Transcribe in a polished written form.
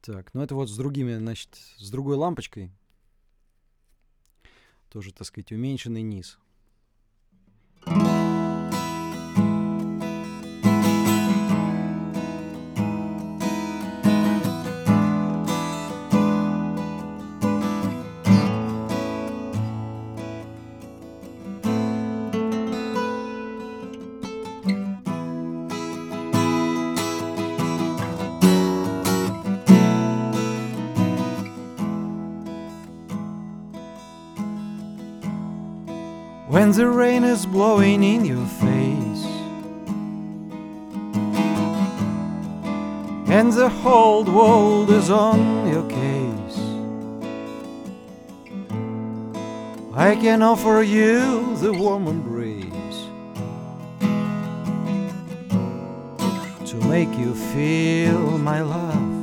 Так, ну это вот с другими, значит, с другой лампочкой. Тоже, так сказать, уменьшенный низ. When the rain is blowing in your face and the whole world is on your case, I can offer you the warm embrace to make you feel my love.